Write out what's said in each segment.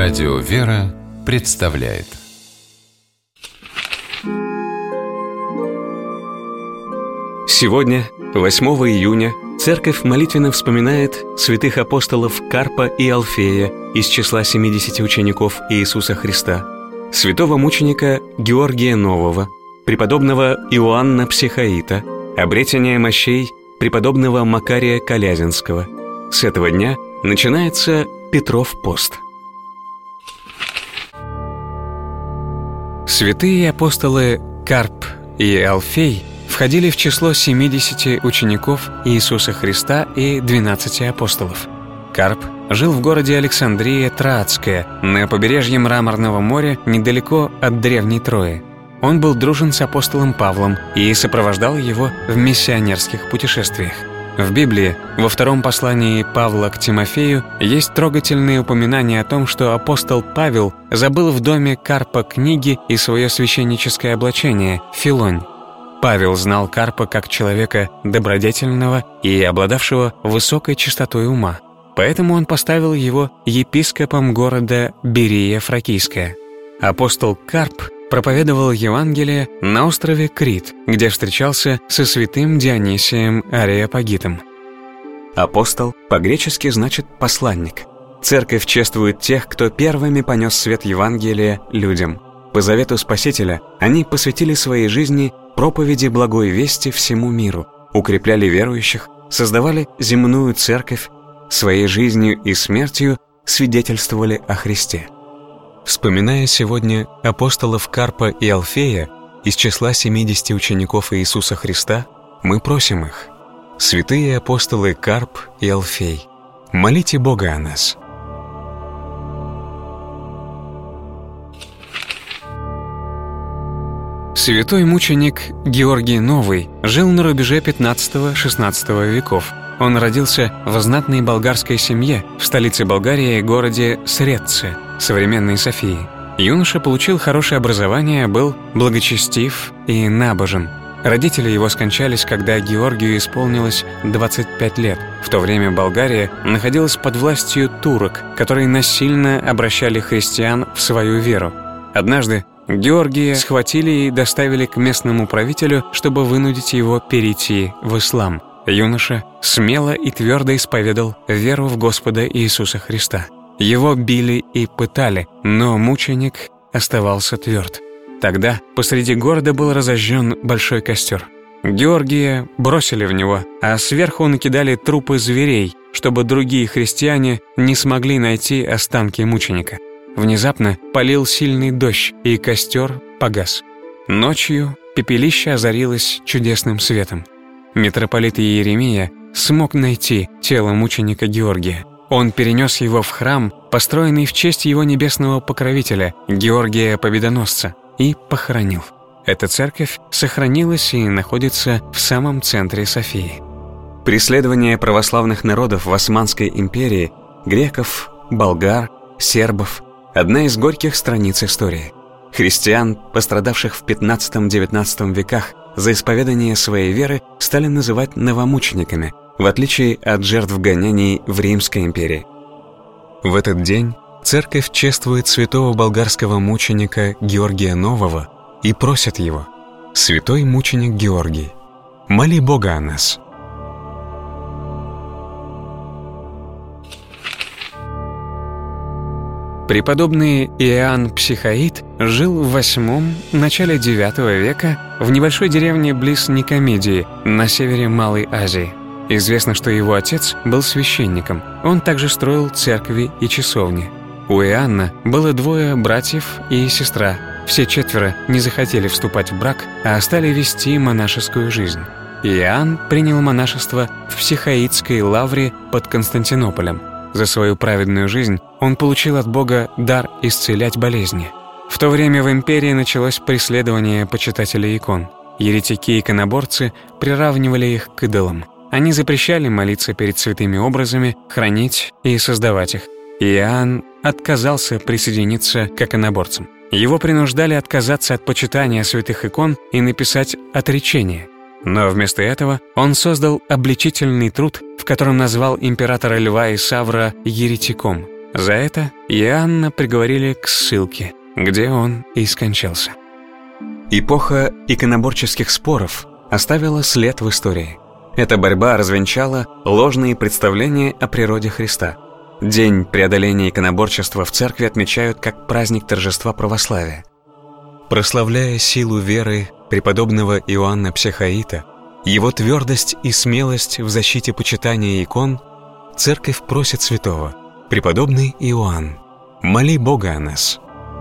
Радио «Вера» представляет. Сегодня, 8 июня, Церковь молитвенно вспоминает святых апостолов Карпа и Алфея из числа 70 учеников Иисуса Христа, святого мученика Георгия Нового, преподобного Иоанна Психаита, обретения мощей преподобного Макария Колязинского. С этого дня начинается Петров пост. Святые апостолы Карп и Алфей входили в число 70 учеников Иисуса Христа и 12 апостолов. Карп жил в городе Александрия Троадская на побережье Мраморного моря недалеко от древней Трои. Он был дружен с апостолом Павлом и сопровождал его в миссионерских путешествиях. В Библии, во втором послании Павла к Тимофею, есть трогательные упоминания о том, что апостол Павел забыл в доме Карпа книги и свое священническое облачение – филонь. Павел знал Карпа как человека добродетельного и обладавшего высокой чистотой ума, поэтому он поставил его епископом города Берия Фракийская. Апостол Карп проповедовал Евангелие на острове Крит, где встречался со святым Дионисием Ареопагитом. Апостол по-гречески значит «посланник». Церковь чествует тех, кто первыми понес свет Евангелия людям. По завету Спасителя они посвятили своей жизни проповеди благой вести всему миру, укрепляли верующих, создавали земную церковь, своей жизнью и смертью свидетельствовали о Христе. Вспоминая сегодня апостолов Карпа и Алфея из числа 70 учеников Иисуса Христа, мы просим их: святые апостолы Карп и Алфей, молите Бога о нас. Святой мученик Георгий Новый жил на рубеже 15-16 веков. Он родился в знатной болгарской семье в столице Болгарии, городе Средце, современной Софии. Юноша получил хорошее образование, был благочестив и набожен. Родители его скончались, когда Георгию исполнилось 25 лет. В то время Болгария находилась под властью турок, которые насильно обращали христиан в свою веру. Однажды Георгия схватили и доставили к местному правителю, чтобы вынудить его перейти в ислам. Юноша смело и твердо исповедал веру в Господа Иисуса Христа. Его били и пытали, но мученик оставался тверд. Тогда посреди города был разожжен большой костер. Георгия бросили в него, а сверху накидали трупы зверей, чтобы другие христиане не смогли найти останки мученика. Внезапно полил сильный дождь, и костер погас. Ночью пепелище озарилось чудесным светом. Митрополит Иеремия смог найти тело мученика Георгия. Он перенес его в храм, построенный в честь его небесного покровителя, Георгия Победоносца, и похоронил. Эта церковь сохранилась и находится в самом центре Софии. Преследование православных народов в Османской империи, греков, болгар, сербов – одна из горьких страниц истории. Христиан, пострадавших в 15-19 веках за исповедание своей веры, стали называть новомучениками, в отличие от жертв гонений в Римской империи. В этот день церковь чествует святого болгарского мученика Георгия Нового и просит его: «Святой мученик Георгий, моли Бога о нас». Преподобный Иоанн Психаит жил в VIII – начале IX века в небольшой деревне близ Никомедии на севере Малой Азии. Известно, что его отец был священником. Он также строил церкви и часовни. У Иоанна было 2 братьев и сестра. Все 4 не захотели вступать в брак, а стали вести монашескую жизнь. Иоанн принял монашество в Психаитской лавре под Константинополем. За свою праведную жизнь он получил от Бога дар исцелять болезни. В то время в империи началось преследование почитателей икон. Еретики-иконоборцы приравнивали их к идолам. Они запрещали молиться перед святыми образами, хранить и создавать их. Иоанн отказался присоединиться к иконоборцам. Его принуждали отказаться от почитания святых икон и написать отречение. Но вместо этого он создал обличительный труд, в котором назвал императора Льва Исавра еретиком. За это Иоанна приговорили к ссылке, где он и скончался. Эпоха иконоборческих споров оставила след в истории. Эта борьба развенчала ложные представления о природе Христа. День преодоления иконоборчества в церкви отмечают как праздник торжества православия. Прославляя силу веры преподобного Иоанна Психаита, его твердость и смелость в защите почитания икон, церковь просит святого: «Преподобный Иоанн, моли Бога о нас».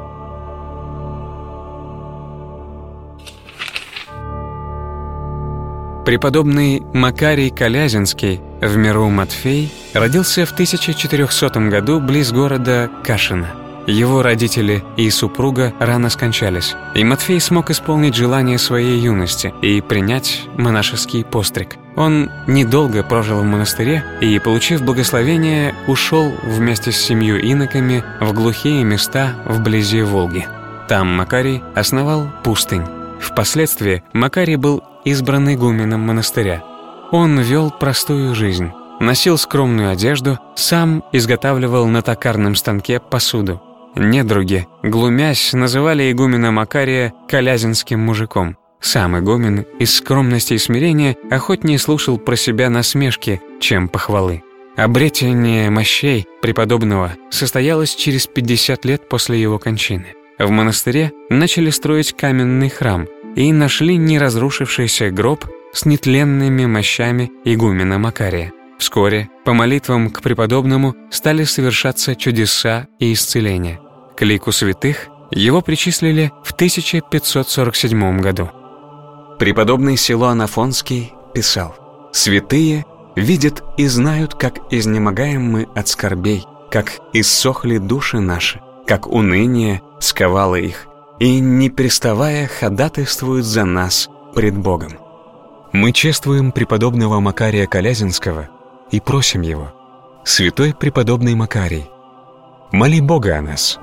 Преподобный Макарий Калязинский, в миру Матфей, родился в 1400 году близ города Кашина. Его родители и супруга рано скончались, и Матфей смог исполнить желание своей юности и принять монашеский постриг. Он недолго прожил в монастыре и, получив благословение, ушел вместе с 7 иноками в глухие места вблизи Волги. Там Макарий основал пустынь. Впоследствии Макарий был избран игуменом монастыря. Он вел простую жизнь, носил скромную одежду, сам изготавливал на токарном станке посуду. Недруги, глумясь, называли игумена Макария калязинским мужиком. Сам игумен из скромности и смирения охотнее слушал про себя насмешки, чем похвалы. Обретение мощей преподобного состоялось через 50 лет после его кончины. В монастыре начали строить каменный храм и нашли неразрушившийся гроб с нетленными мощами игумена Макария. Вскоре, по молитвам к преподобному, стали совершаться чудеса и исцеления. К лику святых его причислили в 1547 году. Преподобный Силуан Афонский писал: «Святые видят и знают, как изнемогаем мы от скорбей, как иссохли души наши, как уныние сковало их, и, не переставая, ходатайствуют за нас пред Богом». Мы чествуем преподобного Макария Калязинского и просим его: «Святой преподобный Макарий, моли Бога о нас».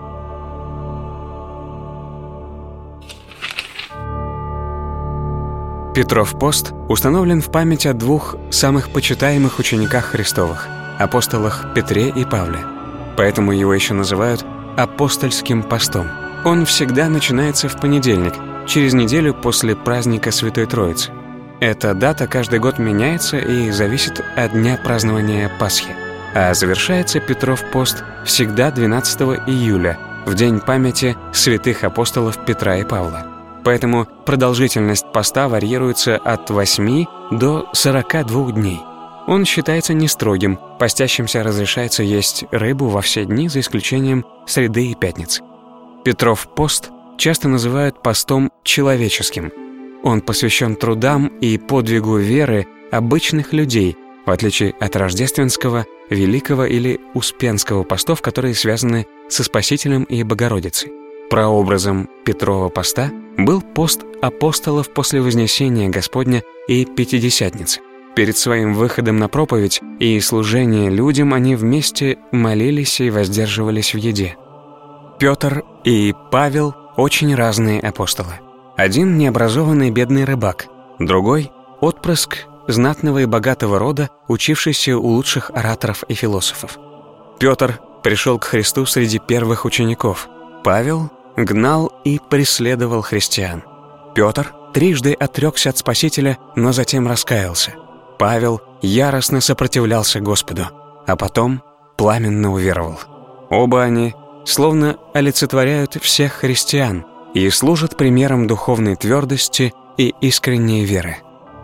Петров пост установлен в память о 2 самых почитаемых учениках Христовых – апостолах Петре и Павле. Поэтому его еще называют апостольским постом. Он всегда начинается в понедельник, через неделю после праздника Святой Троицы. Эта дата каждый год меняется и зависит от дня празднования Пасхи. А завершается Петров пост всегда 12 июля, в день памяти святых апостолов Петра и Павла. Поэтому продолжительность поста варьируется от 8 до 42 дней. Он считается нестрогим, постящимся разрешается есть рыбу во все дни, за исключением среды и пятницы. Петров пост часто называют постом человеческим. Он посвящен трудам и подвигу веры обычных людей, в отличие от рождественского, великого или успенского постов, которые связаны со Спасителем и Богородицей. Прообразом Петрова поста был пост апостолов после Вознесения Господня и Пятидесятницы. Перед своим выходом на проповедь и служение людям они вместе молились и воздерживались в еде. Петр и Павел – очень разные апостолы. Один – необразованный бедный рыбак, другой – отпрыск знатного и богатого рода, учившийся у лучших ораторов и философов. Петр пришел к Христу среди первых учеников. Павел гнал и преследовал христиан. Петр трижды отрекся от Спасителя, но затем раскаялся. Павел яростно сопротивлялся Господу, а потом пламенно уверовал. Оба они словно олицетворяют всех христиан и служат примером духовной твердости и искренней веры.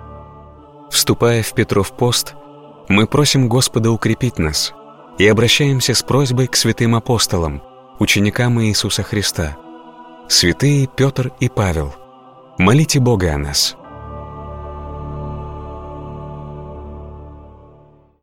Вступая в Петров пост, мы просим Господа укрепить нас и обращаемся с просьбой к святым апостолам, ученикам Иисуса Христа. Святые Петр и Павел, молите Бога о нас.